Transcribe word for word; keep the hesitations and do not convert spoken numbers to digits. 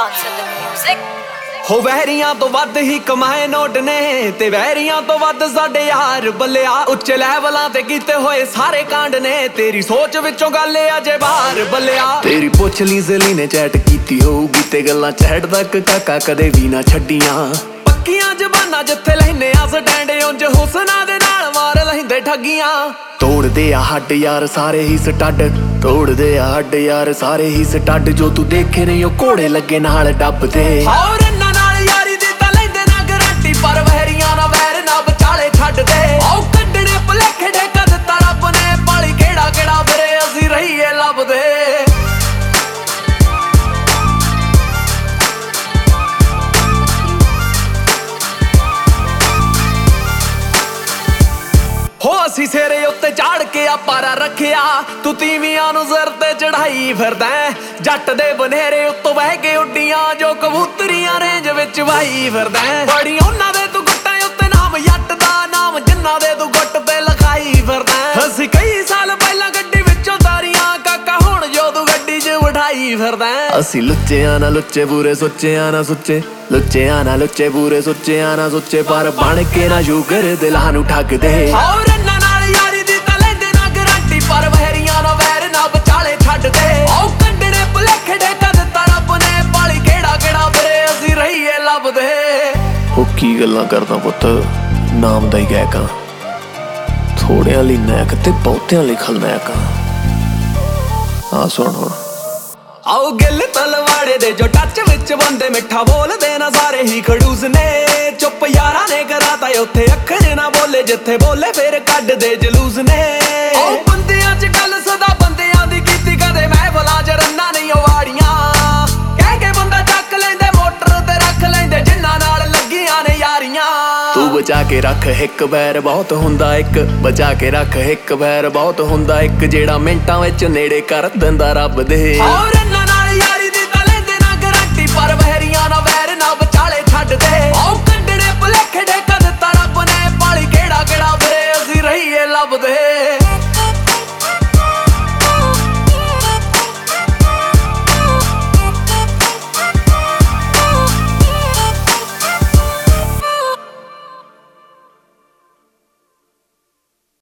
Dance in the music. ਹੋ ਵਹਿਰੀਆਂ ਤੋਂ ਵੱਧ ਹੀ ਕਮਾਏ ਨੋਟ ਨੇ ਤੇ ਵਹਿਰੀਆਂ ਤੋਂ ਵੱਧ ਸਾਡੇ ਯਾਰ ਬੱਲਿਆ ਉੱਚੇ ਲੈਵਲਾਂ ਤੇ ਕੀਤੇ ਹੋਏ ਸਾਰੇ ਕਾਂਡ ਨੇ ਤੇਰੀ ਸੋਚ ਵਿੱਚੋਂ ਗੱਲ ਅਜੇ ਬਾਹਰ ਬੱਲਿਆ ਤੇਰੀ ਪੁੱਛ ਲਈ ਜ਼ਲੀ ਨੇ ਚੈਟ ਕੀਤੀ ਹੋਊਗੀ ਤੇ ਗੱਲਾਂ ਚੈਟ ਤੱਕ ਕਾਕਾ ਕਦੇ ਵੀ ਨਾ ਛੱਡੀਆਂ ਪੱਕੀਆਂ ਜ਼ਬਾਨਾਂ ਜਿੱਥੇ ਲੈਨੇ ਆ ਸਟੈਂਡ ਉਂਝ ਹੁਸਨਾ ਦੇ ਨਾਲ ਮਾਰ ਲੈਂਦੇ ਠੱਗੀਆਂ ਤੋੜਦੇ ਆ ਹੱਡ ਯਾਰ ਸਾਰੇ ਹੀ ਸਟੱਡ ਤੋੜਦੇ ਆ ਹੱਡ ਯਾਰ ਸਾਰੇ ਹੀ ਸਟੱਡ ਜੋ ਤੂੰ ਦੇਖੇ ਨਹੀਂ ਉਹ ਘੋੜੇ ਲੱਗੇ ਨਾਲ ਡੱਬਦੇ ਹੋਰ ਇਹਨਾਂ ਨਾਲ ਯਾਰੀ ਦੀ ਤਾਂ ਲੈਂਦੇ ਨਾ ਗਰੰਟੀ ਪਰ ਵਹਿਰੀਆਂ ਨਾ ਵੈਰ ਨਾ ਵਿਚਾਲੇ ਛੱਡਦੇ ਆਉ ਕੱਢਣੇ ਭੁਲੇਖੇ ਢੇਕਾ ਦਿੱਤਾ ਰੱਬ ਨੇ ਪਾਲੀ ਕਿਹੜਾ ਕਿਹੜਾ ਫਿਰੇ ਅਸੀਂ ਰਹੀਏ ਲੱਭਦੇ ਹੋ ਅਸੀਂ ਸਿਰੇ ਉੱਤੇ ਚਾੜ ਕੇ ਆ ਪਾਰਾ ਰੱਖਿਆ ਤੂੰ ਤੀਵੀਆਂ ਨੂੰ ਸਿਰ ਤੇ ਚੜਾਈ ਫਿਰਦਾ ਜੱਟ ਦੇ ਬਨੇਰੇ ਉੱਤੋਂ ਵਹਿ ਕੇ ਉੱਡੀਆਂ ਜੋ ਕਬੂਤਰੀਆਂ ਰੇਂਜ ਵਿੱਚ ਵਾਈ ਫਿਰਦਾ ਬੜੀ ਉਹਨਾਂ ਦੇ ਤੂੰ ਗੁੱਟਾਂ ਉੱਤੇ ਨਾਮ ਜੱਟ ਦਾ ਨਾਮ ਜਿੰਨਾ ਦੇ ਤੂੰ ਗੁੱਟ ਤੇ ਲਿਖਾਈ ਫਿਰਦਾ ਅਸੀਂ ਕਈ ਸਾਲ ਪਹਿਲਾਂ ਗੱਡੀ ਵਿੱਚੋਂ ਤਾਰੀਆਂ ਕਾਕਾ ਹੁਣ ਜੋ ਤੂੰ ਗੱਡੀ 'ਚ ਬਿਠਾਈ ਫਿਰਦਾ ਅਸੀਂ ਲੁੱਚਿਆਂ ਨਾ ਲੁੱਚੇ ਪੂਰੇ ਸੋਚਿਆਂ ਨਾ ਸੁੱਚੇ ਲੁੱਚਿਆਂ ਨਾ ਲੁੱਚੇ ਪੂਰੇ ਸੋਚਿਆਂ ਨਾ ਸੁੱਚੇ ਪਰ ਬਣ ਕੇ ਨਾ ਸ਼ੂਗਰ ਦਿਲਾਂ ਨੂੰ ਠੱਗਦੇ ਹੋਰ ਇਹਨਾਂ ਨਾਲ ਯਾਰੀ ਦੀ ਤਾਂ ਲੈਂਦੇ ਨਾ ਗਰੰਟੀ ਪਰ ਵਹਿਰੀਆਂ ਨਾ ਵੈਰ ਨਾ ਵਿਚਾਲੇ ਛੱਡਦੇ ਆਉ ਕੱਢਣੇ ਭੁਲੇਖੇ ਢੇਕਾ ਦਿੱਤਾ ਰੱਬ ਨੇ ਪਾਲੀ ਕਿਹੜਾ ਕਿਹੜਾ ਫਿਰੇ ਅਸੀਂ ਰਹੀਏ ਲੱਭਦੇ ਉਹ ਕੀ ਗੱਲਾਂ ਕਰਦਾ ਪੁੱਤ ਨਾਮ ਦਾ ਹੀ ਗਾਇਕਾਂ ਥੋੜਿਆਂ ਲਈ ਨਾਇਕ ਤੇ ਬਹੁਤਿਆਂ ਲਈ ਖਲਨਾਇਕ ਆ ਸੁਣ ਹੁਣ ਆਓ ਗਿੱਲ ਤਲਵਾੜੇ ਦੇ ਜੋ ਟੱਚ ਵਿੱਚ ਬੰਦੇ ਮਿੱਠਾ ਬੋਲਦੇ ਨਾ ਸਾਰੇ ਹੀ ਖੜੂਸ ਨੇ ਚੁੱਪ ਯਾਰਾਂ ਨੇ ਕਰਾਤਾ ਉੱਥੇ ਅੱਖਰ ਨਾ ਬੋਲੇ ਜਿੱਥੇ ਬੋਲੇ ਫੇਰ ਕੱਢਦੇ ਜਲੂਸ ਨੇ ਆਓ ਬੰਦਿਆਂ 'ਚ ਗੱਲ ਸਦਾ ਬੰਦਿਆਂ ਦੀ ਕੀਤੀ ਕਦੇ ਮਹਿਫਲਾਂ 'ਚ ਰੰਨਾ ਨਹੀਂ ਵਾੜੀਆਂ ਕਹਿ ਕੇ ਬੰਦਾ ਚੱਕ ਲੈਂਦੇ ਮੋਟਰ ਤੇ ਰੱਖ ਲੈਂਦੇ ਜਿੰਨਾਂ ਨਾਲ ਲੱਗੀਆਂ ਨੇ ਯਾਰੀਆਂ ਤੂੰ ਬਚਾ ਕੇ ਰੱਖ ਇੱਕ ਬੈਰ ਬਹੁਤ ਹੁੰਦਾ ਇੱਕ ਬਚਾ ਕੇ ਰੱਖ ਇੱਕ ਬੈਰ ਬਹੁਤ ਹੁੰਦਾ ਇੱਕ ਜਿਹੜਾ ਮਿੰਟਾਂ ਵਿੱਚ ਨੇੜੇ ਕਰ ਦਿੰਦਾ ਰੱਬ ਦੇ ਹੋਰ ਇਹਨਾਂ ਨਾਲ ਯਾਰੀ ਦੀ ਤਾਂ ਲੈਂਦੇ ਨਾ ਗਰੰਟੀ ਪਰ ਵਹਿਰੀਆਂ ਨਾ ਵੈਰ